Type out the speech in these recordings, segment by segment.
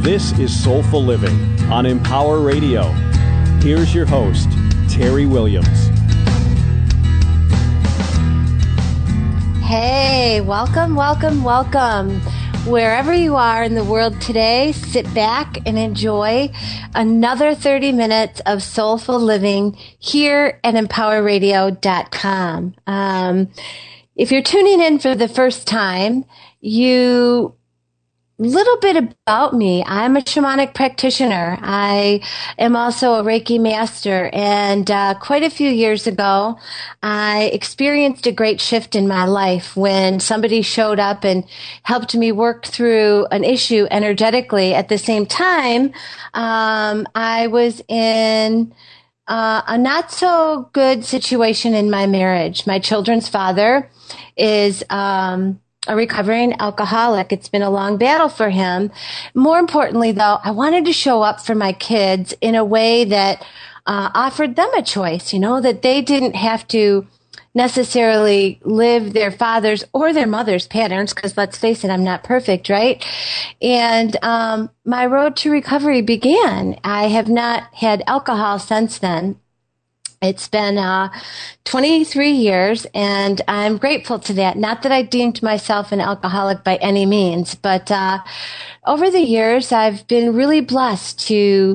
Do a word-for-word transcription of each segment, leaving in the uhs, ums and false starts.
This is Soulful Living on Empower Radio. Here's your host, Terry Williams. Hey, welcome, welcome, welcome. Wherever you are in the world today, sit back and enjoy another thirty minutes of soulful living here at empower radio dot com. Um, if you're tuning in for the first time, you little bit about me. I'm a shamanic practitioner. I am also a Reiki master. And uh, quite a few years ago, I experienced a great shift in my life when somebody showed up and helped me work through an issue energetically. At the same time, um, I was in uh, a not so good situation in my marriage. My children's father is um a recovering alcoholic. It's been a long battle for him. More importantly, though, I wanted to show up for my kids in a way that uh, offered them a choice, you know, that they didn't have to necessarily live their father's or their mother's patterns, because let's face it, I'm not perfect, right? And um, my road to recovery began. I have not had alcohol since then. It's been uh, twenty-three years, and I'm grateful to that. Not that I deemed myself an alcoholic by any means, but uh, over the years, I've been really blessed to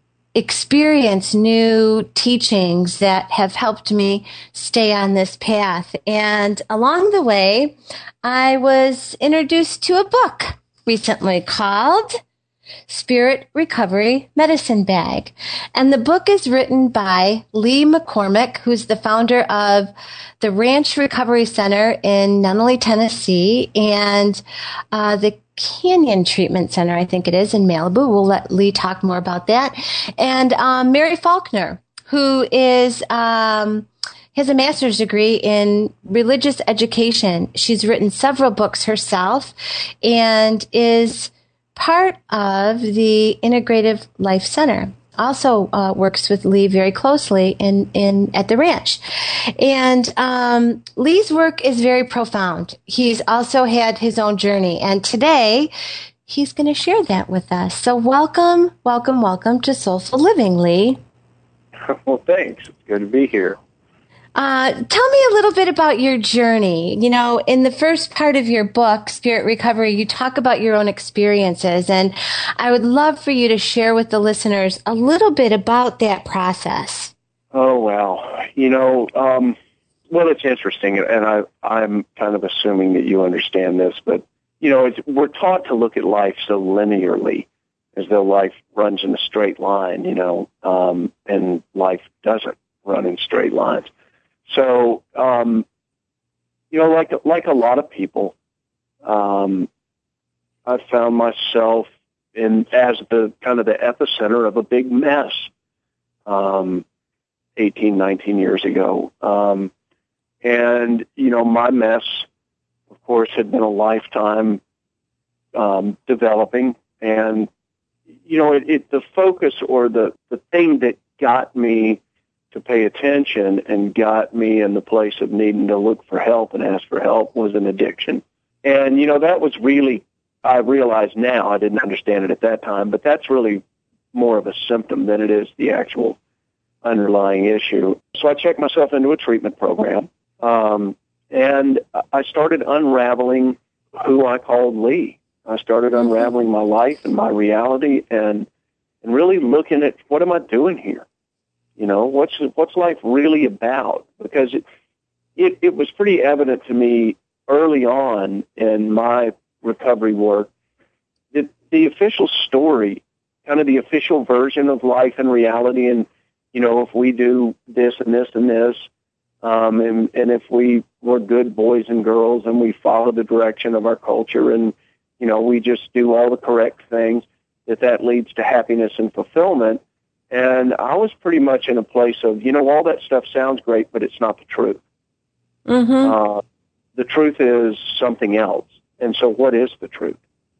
experience new teachings that have helped me stay on this path. And along the way, I was introduced to a book recently called Spirit Recovery Medicine Bag. And the book is written by Lee McCormick, who's the founder of the Ranch Recovery Center in Nunnally, Tennessee, and uh, the Canyon Treatment Center, I think it is, in Malibu. We'll let Lee talk more about that. And um, Mary Faulkner, who is um, has a master's degree in religious education. She's written several books herself and is part of the Integrative Life Center. Also uh, works with Lee very closely in, in at the ranch. And um, Lee's work is very profound. He's also had his own journey. And today, he's going to share that with us. So welcome, welcome, welcome to Soulful Living, Lee. Well, thanks. It's good to be here. Uh, tell me a little bit about your journey. You know, in the first part of your book, Spirit Recovery, you talk about your own experiences, and I would love for you to share with the listeners a little bit about that process. Oh, well, you know, um, well, it's interesting, and I, I'm kind of assuming that you understand this, but, you know, it's, we're taught to look at life so linearly, as though life runs in a straight line, you know, um, and life doesn't run in straight lines. So, um, you know, like like a lot of people, um, I found myself in as the kind of the epicenter of a big mess, um, eighteen, nineteen years ago. Um, and, you know, my mess, of course, had been a lifetime um, developing. And, you know, it, it the focus or the, the thing that got me to pay attention and got me in the place of needing to look for help and ask for help was an addiction. And, you know, that was really, I realize now, I didn't understand it at that time, but that's really more of a symptom than it is the actual underlying issue. So I checked myself into a treatment program, um, and I started unraveling who I called Lee. I started unraveling my life and my reality and, and really looking at what am I doing here? You know, what's what's life really about? Because it, it it was pretty evident to me early on in my recovery work that the official story, kind of the official version of life and reality, and, you know, if we do this and this and this, um, and, and if we were good boys and girls and we follow the direction of our culture and, you know, we just do all the correct things, that that leads to happiness and fulfillment. And I was pretty much in a place of, you know, all that stuff sounds great, but it's not the truth. Mm-hmm. Uh, the truth is something else. And so what is the truth?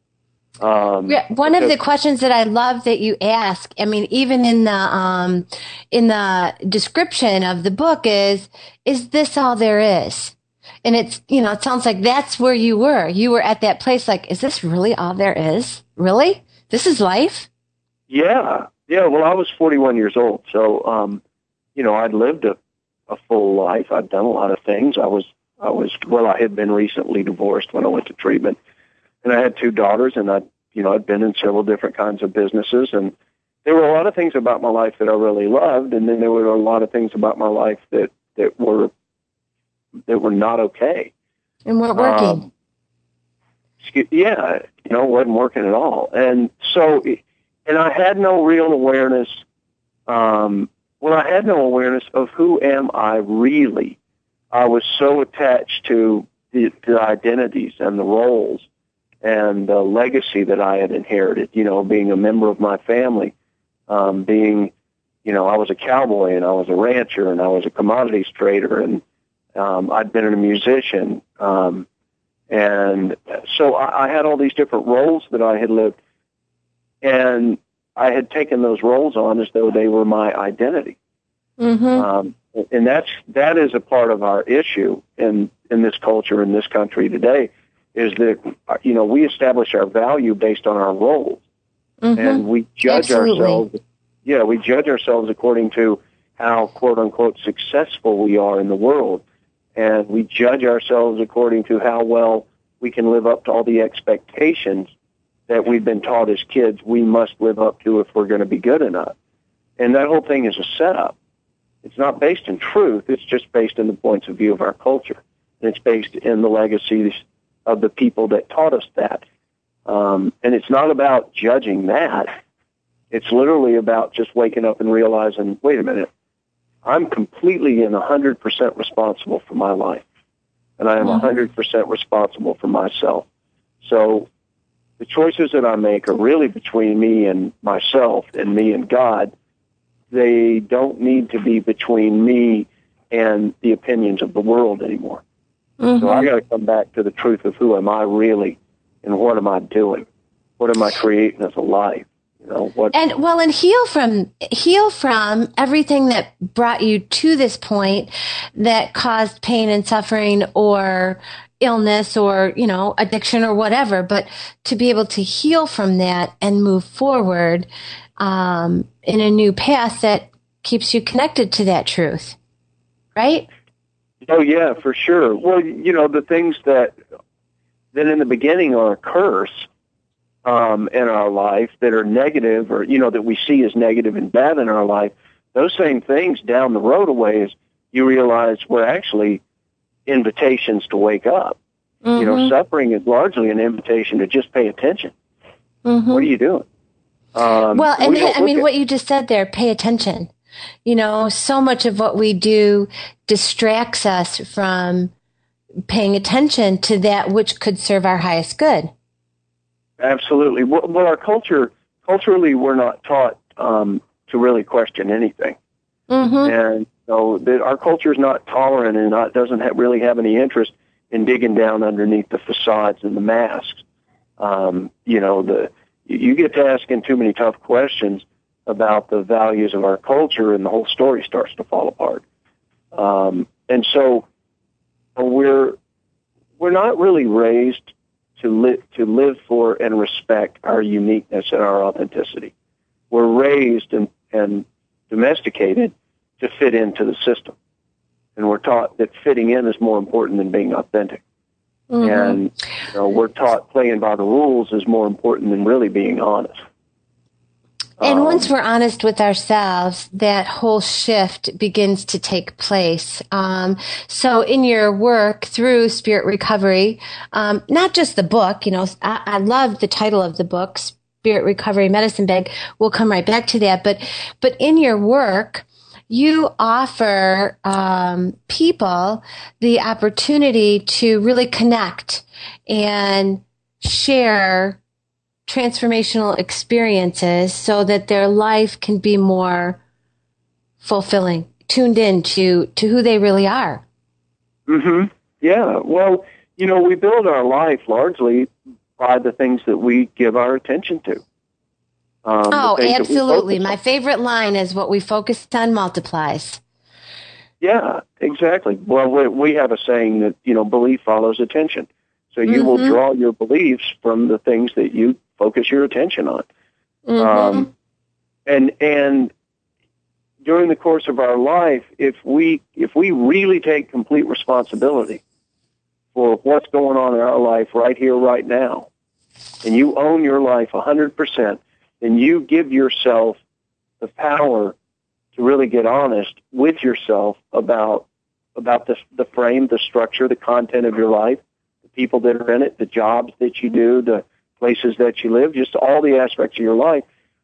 Um, yeah, one because, of the questions that I love that you ask, I mean, even in the um, in the description of the book is, is this all there is? And it's, you know, it sounds like that's where you were. You were at that place like, is this really all there is? Really? This is life? Yeah. Yeah, well, I was forty-one years old, so, um, you know, I'd lived a, a full life. I'd done a lot of things. I was, I was, well, I had been recently divorced when I went to treatment, and I had two daughters, and I, you know, I'd been in several different kinds of businesses, and there were a lot of things about my life that I really loved, and then there were a lot of things about my life that, that were, that were not okay. And weren't working. Um, yeah, you know, wasn't working at all. And so, and I had no real awareness, um, well, I had no awareness of who am I really. I was so attached to the, the identities and the roles and the legacy that I had inherited, you know, being a member of my family, um, being, you know, I was a cowboy and I was a rancher and I was a commodities trader and um, I'd been a musician. Um, and so I, I had all these different roles that I had lived, and I had taken those roles on as though they were my identity. Mm-hmm. Um, and that's, that is a part of our issue in, in this culture, in this country today, is that, you know, we establish our value based on our roles. Mm-hmm. And we judge Absolutely. ourselves, yeah, we judge ourselves according to how, quote unquote, successful we are in the world. And we judge ourselves according to how well we can live up to all the expectations that we've been taught as kids we must live up to if we're going to be good enough. And that whole thing is a setup. It's not based in truth. It's just based in the points of view of our culture. And it's based in the legacies of the people that taught us that. Um, and it's not about judging that. It's literally about just waking up and realizing, wait a minute, I'm completely and one hundred percent responsible for my life. And I am one hundred percent responsible for myself. So the choices that I make are really between me and myself and me and God. They don't need to be between me and the opinions of the world anymore. Mm-hmm. So I got to come back to the truth of who am I really and what am I doing? What am I creating as a life? You know, what, and well, and heal from heal from everything that brought you to this point that caused pain and suffering or illness or, you know, addiction or whatever. But to be able to heal from that and move forward um, in a new path that keeps you connected to that truth, right? Oh yeah, for sure. Well, you know, the things that that in the beginning are a curse. Um, in our life that are negative or, you know, that we see as negative and bad in our life, those same things down the road a ways, you realize were actually invitations to wake up. Mm-hmm. You know, suffering is largely an invitation to just pay attention. Mm-hmm. What are you doing? Um, well, and we I mean, at- what you just said there, pay attention. You know, so much of what we do distracts us from paying attention to that which could serve our highest good. Absolutely. Well, well, our culture, culturally, we're not taught um, to really question anything. Mm-hmm. And so the, our culture is not tolerant and not, doesn't have, really have any interest in digging down underneath the facades and the masks. Um, you know, the you get to asking too many tough questions about the values of our culture, and the whole story starts to fall apart. Um, and so we're we're not really raised to live to live for and respect our uniqueness and our authenticity. We're raised and, and domesticated to fit into the system. And we're taught that fitting in is more important than being authentic. Mm-hmm. And you know, we're taught playing by the rules is more important than really being honest. And um, once we're honest with ourselves, that whole shift begins to take place. Um, so in your work through Spirit Recovery, um, not just the book, you know, I, I love the title of the book, Spirit Recovery Medicine Bag. We'll come right back to that. But, but in your work, you offer um, people the opportunity to really connect and share transformational experiences so that their life can be more fulfilling, tuned in to, to who they really are. Mm-hmm. Yeah. Well, you know, we build our life largely by the things that we give our attention to. Um, oh, absolutely. My favorite line is what we focus on multiplies. Yeah, exactly. Well, we, we have a saying that, you know, belief follows attention. So you mm-hmm. will draw your beliefs from the things that you focus your attention on. Mm-hmm. Um, and and during the course of our life, if we if we really take complete responsibility for what's going on in our life right here, right now, and you own your life one hundred percent, then you give yourself the power to really get honest with yourself about about the, the frame, the structure, the content of your life, the people that are in it, the jobs that you do, the places that you live, just all the aspects of your life.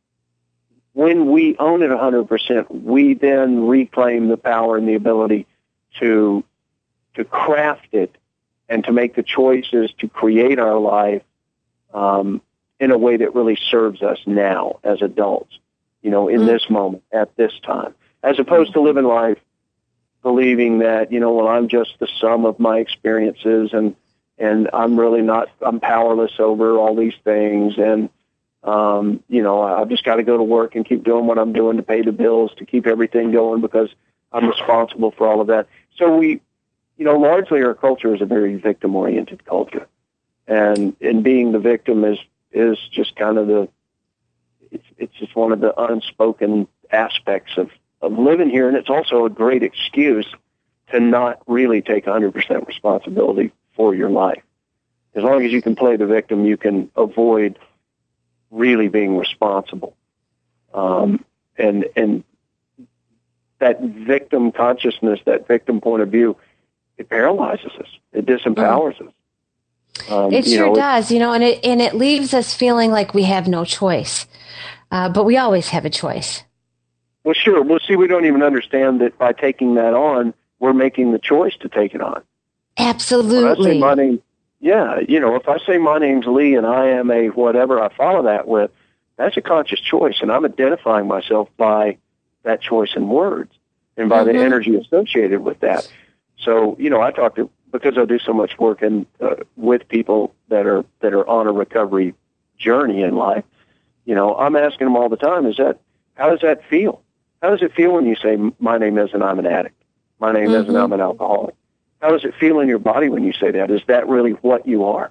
When we own it one hundred percent, we then reclaim the power and the ability to to craft it and to make the choices to create our life um, in a way that really serves us now as adults, you know, in mm-hmm. this moment, at this time, as opposed to living life believing that, you know, well, I'm just the sum of my experiences and, and I'm really not, I'm powerless over all these things. And, um, you know, I've just got to go to work and keep doing what I'm doing to pay the bills, to keep everything going because I'm responsible for all of that. So we, you know, largely our culture is a very victim-oriented culture. And, and being the victim is, is just kind of the, it's, it's just one of the unspoken aspects of, of living here, and it's also a great excuse to not really take one hundred percent responsibility for your life. As long as you can play the victim, you can avoid really being responsible. Um, and and that victim consciousness, that victim point of view, it paralyzes us. It disempowers mm. us. Um, it sure know, does, you know, and it and it leaves us feeling like we have no choice. Uh, but we always have a choice. Well, sure. Well, see, we don't even understand that by taking that on, we're making the choice to take it on. Absolutely. When I say my name, yeah, you know, if I say my name's Lee and I am a whatever I follow that with, that's a conscious choice, and I'm identifying myself by that choice in words and by mm-hmm. the energy associated with that. So, you know, I talk to, because I do so much work in, uh, with people that are that are on a recovery journey in life, you know, I'm asking them all the time, is that, how does that feel? How does it feel when you say, my name isn't, I'm an addict? My name mm-hmm. isn't, I'm an alcoholic? How does it feel in your body when you say that? Is that really what you are?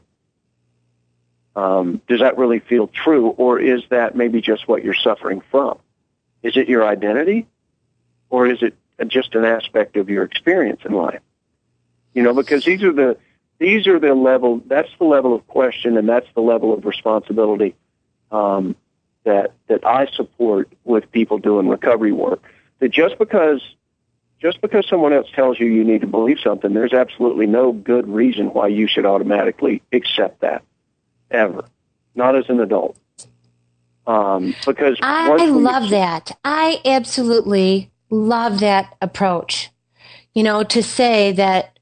Um, does that really feel true, or is that maybe just what you're suffering from? Is it your identity, or is it just an aspect of your experience in life? You know, because these are the these are the level. That's the level of question, and that's the level of responsibility um, that that I support with people doing recovery work. That just because just because someone else tells you you need to believe something, there's absolutely no good reason why you should automatically accept that, ever. Not as an adult. Um, because I love that. I absolutely love that approach. You know, to say that,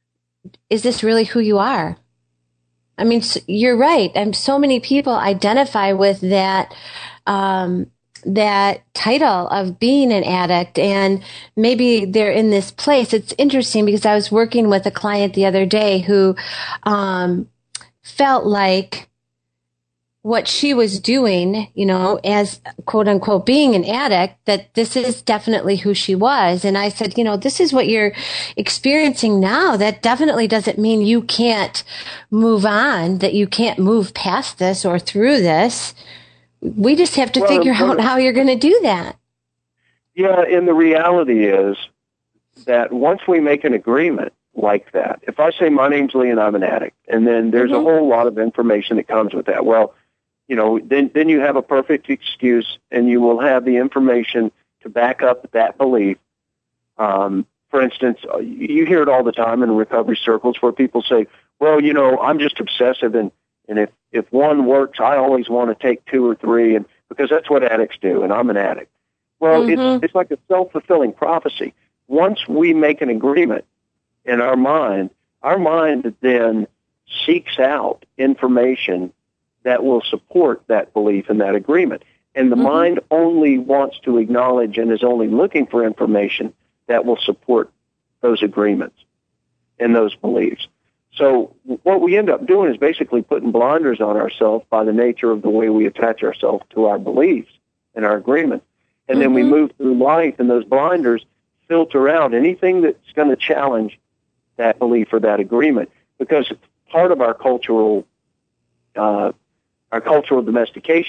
is this really who you are? I mean, you're right. And so many people identify with that, um, that title of being an addict, and maybe they're in this place. It's interesting because I was working with a client the other day who, um, felt like what she was doing, you know, as quote unquote being an addict, that this is definitely who she was. And I said, you know, this is what you're experiencing now. That definitely doesn't mean you can't move on, that you can't move past this or through this. We just have to well, figure out how you're going to do that. Yeah, and the reality is that once we make an agreement like that, if I say my name's Lee and I'm an addict, and then there's mm-hmm. a whole lot of information that comes with that, well, you know, then then you have a perfect excuse, and you will have the information to back up that belief. Um, for instance, you hear it all the time in recovery circles where people say, well, you know, I'm just obsessive, and, and if, if one works, I always want to take two or three, and because that's what addicts do, and I'm an addict. Well, mm-hmm. it's it's like a self-fulfilling prophecy. Once we make an agreement in our mind, our mind then seeks out information that will support that belief and that agreement. And the mm-hmm. mind only wants to acknowledge and is only looking for information that will support those agreements and those beliefs. So what we end up doing is basically putting blinders on ourselves by the nature of the way we attach ourselves to our beliefs and our agreements. And mm-hmm. then we move through life, and those blinders filter out anything that's going to challenge that belief or that agreement, because part of our cultural uh, our cultural domestication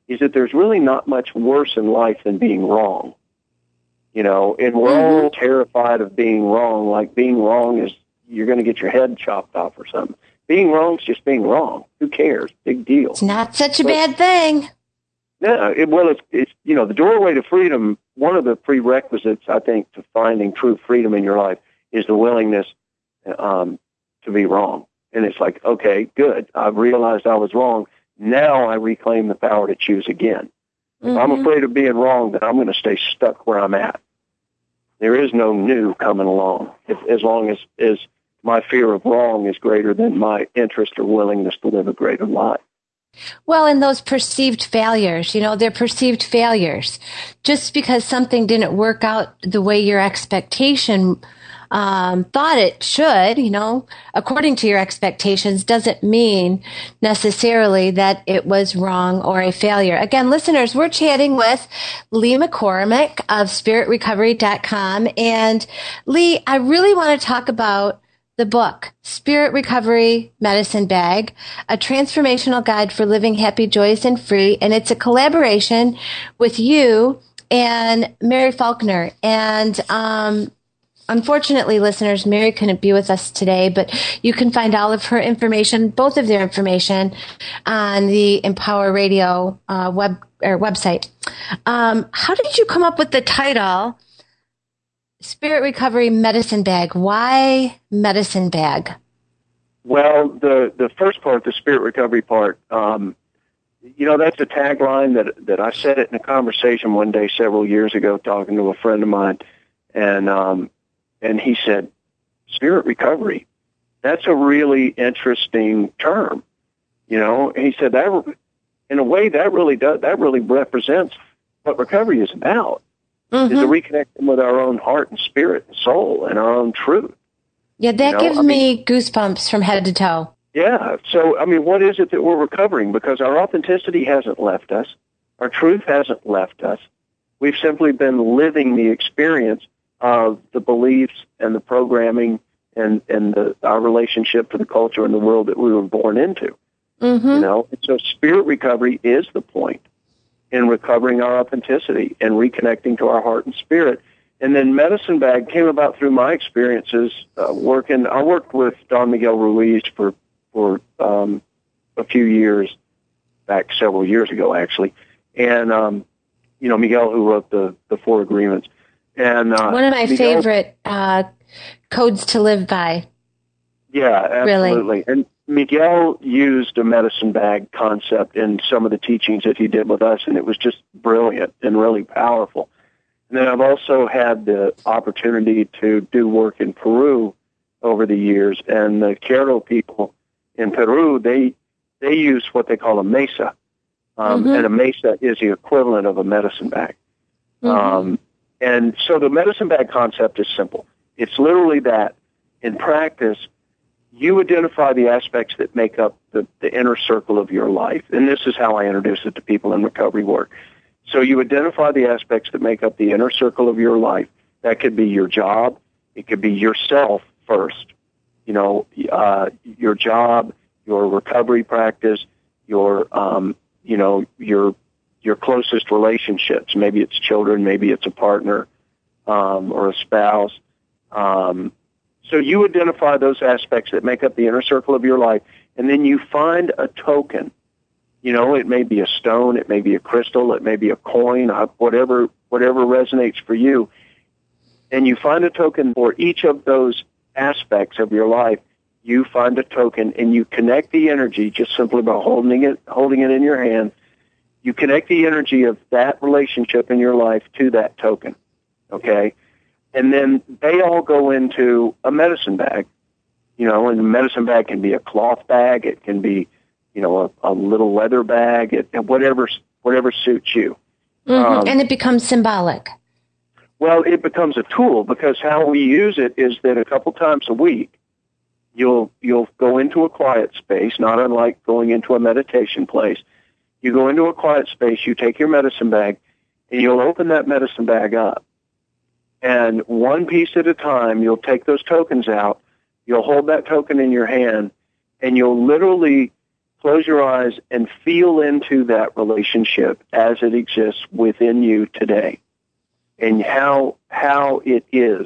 is that there's really not much worse in life than being wrong. You know, and we're mm-hmm. all terrified of being wrong, like being wrong is you're going to get your head chopped off or something. Being wrong is just being wrong. Who cares? Big deal. It's not such a but, bad thing. No, it, well, it's, it's, you know, the doorway to freedom, one of the prerequisites, I think, to finding true freedom in your life is the willingness um, to be wrong. And it's like, okay, good. I've realized I was wrong. Now I reclaim the power to choose again. If mm-hmm. I'm afraid of being wrong, then I'm going to stay stuck where I'm at. There is no new coming along, if, as long as, as my fear of wrong is greater than my interest or willingness to live a greater life. Well, and those perceived failures, you know, they're perceived failures. Just because something didn't work out the way your expectation um, thought it should, you know, according to your expectations, doesn't mean necessarily that it was wrong or a failure. Again, listeners, we're chatting with Lee McCormick of spirit recovery dot com. And Lee, I really want to talk about the book, Spirit Recovery Medicine Bag, a transformational guide for living happy, joyous, and free. And it's a collaboration with you and Mary Faulkner. And um, unfortunately, listeners, Mary couldn't be with us today, but you can find all of her information, both of their information, on the Empower Radio uh, web or website. Um, how did you come up with the title Spirit Recovery Medicine Bag? Why medicine bag? Well, the, the first part, the Spirit Recovery part, um, you know, that's a tagline that that I said it in a conversation one day several years ago talking to a friend of mine, and um, and he said, Spirit Recovery, that's a really interesting term. You know, he said that in a way that really does, that really represents what recovery is about. Mm-hmm. Is to reconnect them with our own heart and spirit and soul and our own truth. Yeah, that you know? gives I me mean, goosebumps from head to toe. Yeah. So, I mean, what is it that we're recovering? Because our authenticity hasn't left us. Our truth hasn't left us. We've simply been living the experience of the beliefs and the programming and, and the, our relationship to the culture and the world that we were born into. Mm-hmm. You know, and so spirit recovery is the point in recovering our authenticity and reconnecting to our heart and spirit. And then Medicine Bag came about through my experiences uh, working. I worked with Don Miguel Ruiz for, for um, a few years, back several years ago, actually. And, um, you know, Miguel, who wrote the, the Four Agreements. And uh, one of my Miguel, favorite uh, codes to live by. Yeah, absolutely. Really. And Miguel used a medicine bag concept in some of the teachings that he did with us, and it was just brilliant and really powerful. And then I've also had the opportunity to do work in Peru over the years, and the Quero people in Peru, they they use what they call a mesa, um, mm-hmm. and a mesa is the equivalent of a medicine bag. Mm-hmm. Um, and so the medicine bag concept is simple. It's literally that. In practice, you identify the aspects that make up the, the inner circle of your life. And this is how I introduce it to people in recovery work. So you identify the aspects that make up the inner circle of your life. That could be your job. It could be yourself first. You know, uh, your job, your recovery practice, your, um, you know, your, your closest relationships. Maybe it's children, maybe it's a partner, um, or a spouse. Um, So you identify those aspects that make up the inner circle of your life, and then you find a token. You know, it may be a stone, it may be a crystal, it may be a coin, whatever whatever resonates for you. And you find a token for each of those aspects of your life. You find a token, and you connect the energy just simply by holding it, holding it in your hand. You connect the energy of that relationship in your life to that token, okay? And then they all go into a medicine bag, you know, and the medicine bag can be a cloth bag. It can be, you know, a, a little leather bag, it, whatever, whatever suits you. Mm-hmm. Um, and it becomes symbolic. Well, it becomes a tool because how we use it is that a couple times a week, you'll, you'll go into a quiet space, not unlike going into a meditation place. You go into a quiet space, you take your medicine bag, and you'll open that medicine bag up. And one piece at a time, you'll take those tokens out, you'll hold that token in your hand, and you'll literally close your eyes and feel into that relationship as it exists within you today and how how it is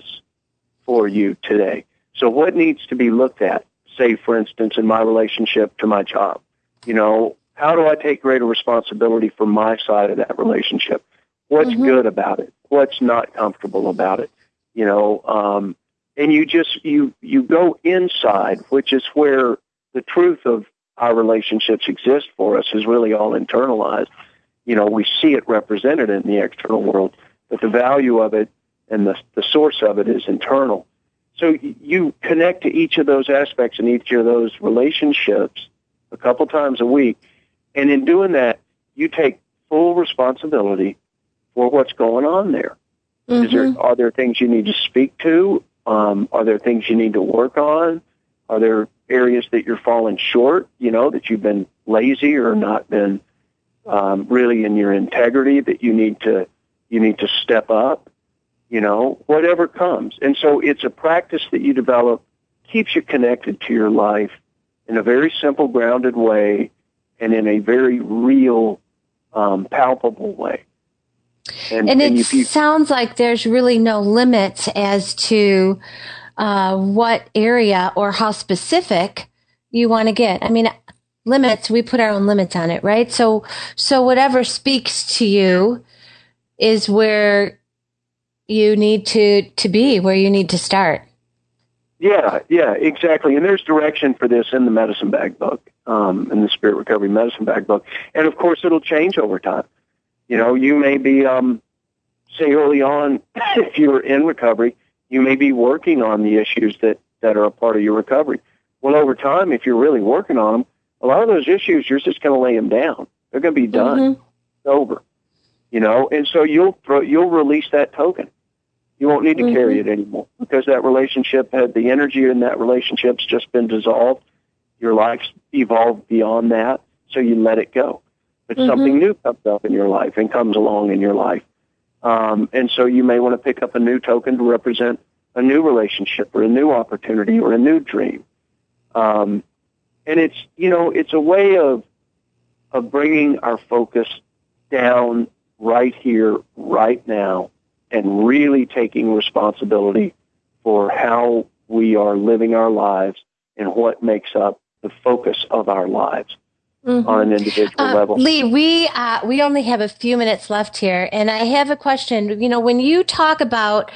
for you today. So what needs to be looked at, say, for instance, in my relationship to my job? You know, how do I take greater responsibility for my side of that relationship? What's mm-hmm. good about it? What's not comfortable about it? You know, um, and you just, you, you go inside, which is where the truth of our relationships exist for us, is really all internalized. You know, we see it represented in the external world, but the value of it and the, the source of it is internal. So you connect to each of those aspects in each of those relationships a couple times a week. And in doing that, you take full responsibility for what's going on there. Mm-hmm. Is there, are there things you need to speak to? Um, are there things you need to work on? Are there areas that you're falling short, you know, that you've been lazy or not been um, really in your integrity, that you need to you need to step up, you know, whatever comes. And so it's a practice that you develop, keeps you connected to your life in a very simple, grounded way and in a very real, um, palpable way. And, and, and it you, you, sounds like there's really no limits as to uh, what area or how specific you want to get. I mean, limits, we put our own limits on it, right? So, so whatever speaks to you is where you need to, to be, where you need to start. Yeah, yeah, exactly. And there's direction for this in the Medicine Bag book, um, in the Spirit Recovery Medicine Bag book. And, of course, it'll change over time. You know, you may be, um, say early on, if you're in recovery, you may be working on the issues that, that are a part of your recovery. Well, over time, if you're really working on them, a lot of those issues, you're just going to lay them down. They're going to be done. Mm-hmm. It's over. You know, and so you'll throw, you'll release that token. You won't need to mm-hmm. carry it anymore because that relationship had the energy in that relationship's just been dissolved. Your life's evolved beyond that, so you let it go. But mm-hmm. something new comes up in your life and comes along in your life. Um, and so you may want to pick up a new token to represent a new relationship or a new opportunity or a new dream. Um, and it's, you know, it's a way of, of bringing our focus down right here, right now, and really taking responsibility for how we are living our lives and what makes up the focus of our lives. Mm-hmm. On an individual uh, level. Lee, we uh, we only have a few minutes left here, and I have a question. You know, when you talk about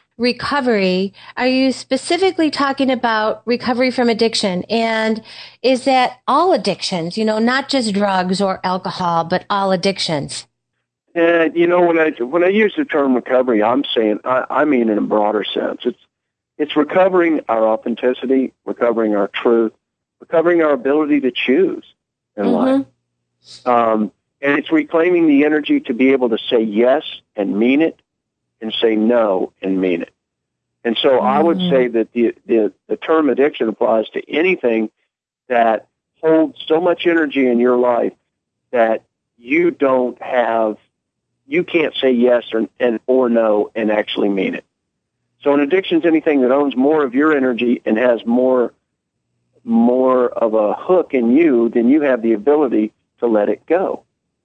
recovery, are you specifically talking about recovery from addiction? And is that all addictions, you know, not just drugs or alcohol, but all addictions? Uh, you know, when I when I use the term recovery, I'm saying, I, I mean in a broader sense. It's it's recovering our authenticity, recovering our truth, recovering our ability to choose in mm-hmm. life. Um, and it's reclaiming the energy to be able to say yes and mean it and say no and mean it. And so mm-hmm. I would say that the, the, the term addiction applies to anything that holds so much energy in your life that you don't have, you can't say yes or, and, or no and actually mean it. So an addiction is anything that owns more of your energy and has more more of a hook in you than you have the ability to let it go.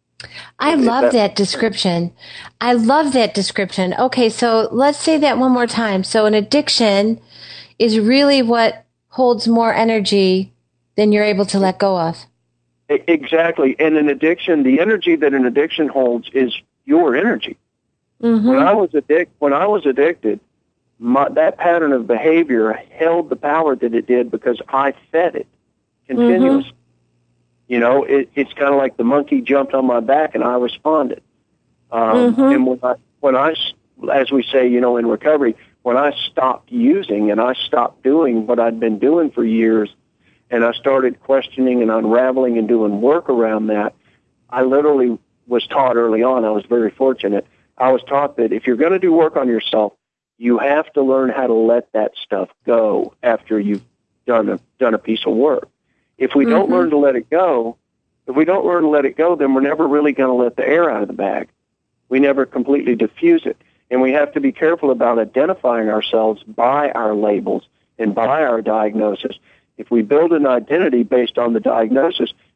I love that, that description. I love that description. Okay, so let's say that one more time. So an addiction is really what holds more energy than you're able to let go of. Exactly. And an addiction, the energy that an addiction holds is your energy. Mm-hmm. When I was addic- when I was addicted, My, that pattern of behavior held the power that it did because I fed it continuously. Mm-hmm. You know, it, it's kind of like the monkey jumped on my back and I responded. Um, mm-hmm. And when I, when I, as we say, you know, in recovery, when I stopped using and I stopped doing what I'd been doing for years, and I started questioning and unraveling and doing work around that, I literally was taught early on. I was very fortunate. I was taught that if you're going to do work on yourself, you have to learn how to let that stuff go after you've done a, done a piece of work. If we mm-hmm. don't learn to let it go, if we don't learn to let it go, then we're never really going to let the air out of the bag. We never completely diffuse it. And we have to be careful about identifying ourselves by our labels and by our diagnosis. If we build an identity based on the diagnosis,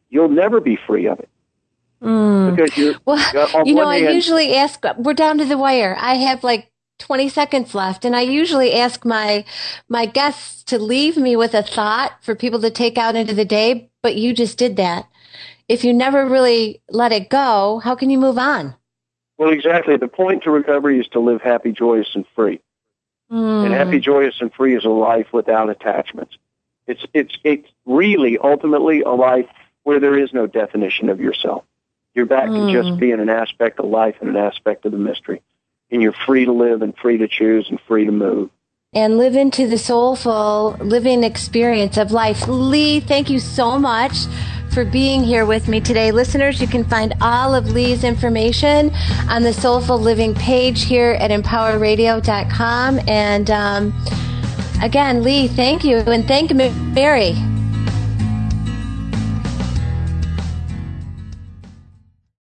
you'll never be free of it. Mm. Because you're, well, you know, I hand, usually ask, we're down to the wire. I have like twenty seconds left, and I usually ask my my guests to leave me with a thought for people to take out into the day, but you just did that. If you never really let it go, how can you move on? Well, exactly. The point to recovery is to live happy, joyous, and free. Mm. And happy, joyous, and free is a life without attachments. It's it's it's really ultimately a life where there is no definition of yourself. You're back mm. to just being an aspect of life and an aspect of the mystery. And you're free to live and free to choose and free to move. And live into the soulful living experience of life. Lee, thank you so much for being here with me today. Listeners, you can find all of Lee's information on the Soulful Living page here at empower radio dot com. And um, again, Lee, thank you. And thank Mary.